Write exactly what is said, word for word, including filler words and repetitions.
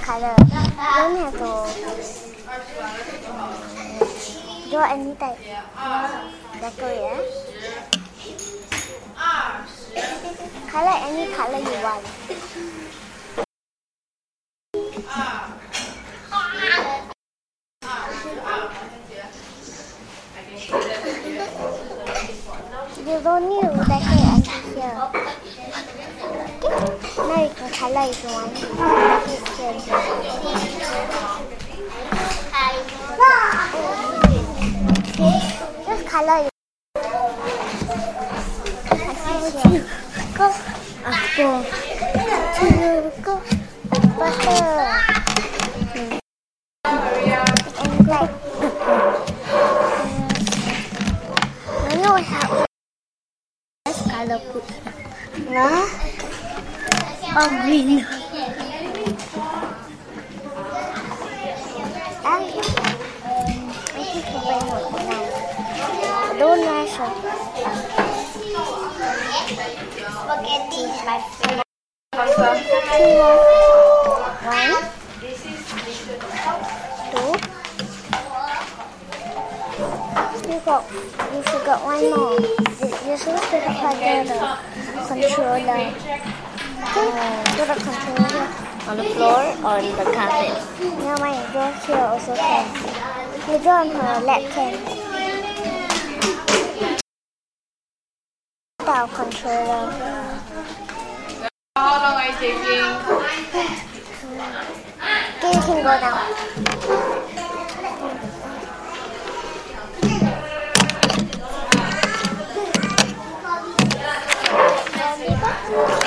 color. You don't have to draw any type. Decorate. Color any color you want. You don't need to decorate until here. Now you can color if you want. Just color it. Go. Go. Go. Butter. And black. I know how. Let's color put. No. Oh, green. I think we're going to now. Don't rush it. Spaghetti is my favorite. One. Two. You got, you forgot one more. You're supposed to have the controller. Okay, put the controller On the floor or in the carpet? No, my draw here also can. You draw on her lap can. Our controller. How long are you taking? Okay, you can go now. Thank you.